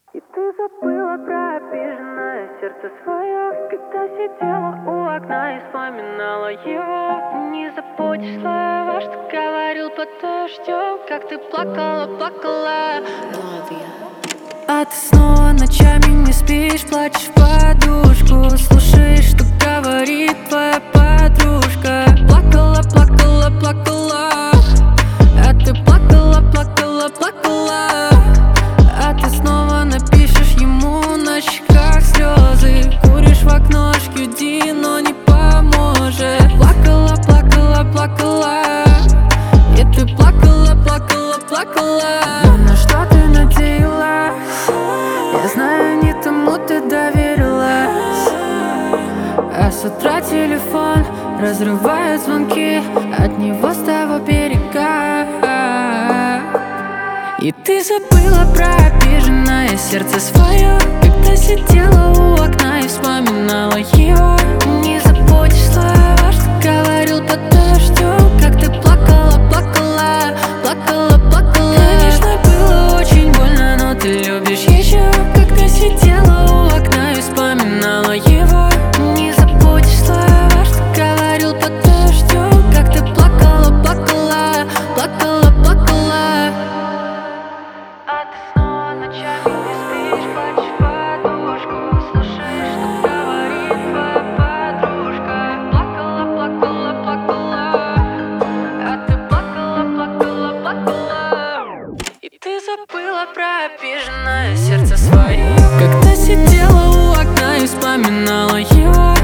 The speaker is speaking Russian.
И ты забыла про обиженное сердце свое, когда сидела у окна и вспоминала его. Не забудешь слова, что говорил под дождем, как ты плакала, плакала. А ты снова ночами не спишь, плачешь в подушку, слушаешь, что говорит твоя подружка. Плакала, плакала, плакала, а ты плакала, плакала, плакала. А ты снова напишешь ему на щеках слезы, куришь в окношке, уйди, но не поможет. Плакала, плакала, плакала, и ты плакала, плакала, плакала. Но на что ты надеялась? Я знаю, не тому ты доверилась. А с утра телефон разрывает звонки, от него с того берега. И ты забыла про обиженное сердце свое, когда сидела у окна и вспоминала его. Не забудешь слова, что говорил под дождем, как ты плакала, плакала, плакала, плакала. Конечно, было очень больно, но ты любишь еще, когда сидела у окна и вспоминала его. Не забудешь слова, что говорил под дождем, как ты плакала, плакала, плакала, плакала. А ты снова ночами не спишь, плачешь в подушку, слушаешь, что говорит твоя подружка. Плакала, плакала, плакала, а ты плакала, плакала, плакала. И ты забыла про обиженное сердце свое, когда сидела у окна и вспоминала его.